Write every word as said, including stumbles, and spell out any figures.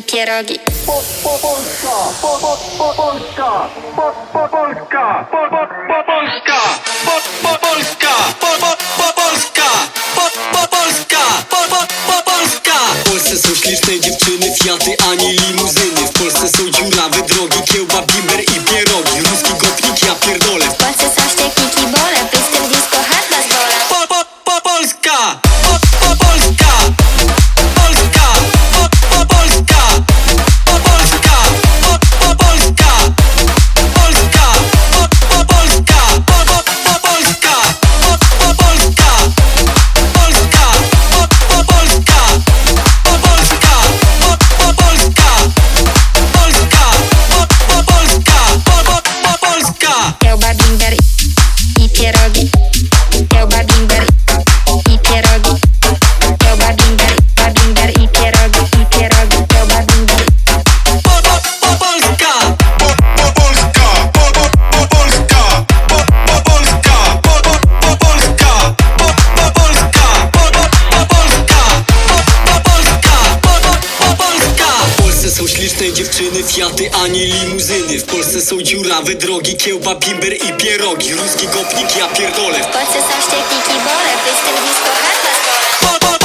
i pierogi. Po, po, Polska, po, po, po, Polska, po, po, Polska, po, po, po, Polska, po, po, Polska, po, po, po, Polska, po, po, Polska, po, po, po, Polska. W Polsce są śliczne dziewczyny, fiaty, ani limuzyny. W Polsce są dziurawe drogi, kiełba, bimber i pierogi. Ruski gotnik, ja pierdolę. W Polsce są ściekniki, bole, pystem disco, hard na zbole. Po, po, po, Polska, po, po, Polska, Polska, po, po, Polska, po, Polska, po, po, Polska, Polska, po, po, Polska, po, po, po, Polska, po, po, Polska, Polska, po, po, Polska, po, Polska, po, po, Polska, Polska, po, po, Polska, po, po, po, Polska. Kiełba, bimber i pierogi. Kiełba, bimber i pierogi. Kiełba, bimber, bimber i pierogi, i pierogi. Kiełba, bimber. Po, po, po, Polska. Po, po, Polska, po, po, po, Polska, po, po, Polska, po, po, po, Polska, Po, po, Polska, po, po, po, Polska, po, po, Polska, po, po, po, Polska. W Polsce są śliczne dziewczyny, fiaty, ani limuzyny. W Polsce są dziurawe drogi, kiełba, bimber i pierogi. Ruski gotnik, ja pierdolę. W Polsce są ściekniki, bole, pystem disco, hard na zbole. Po, po,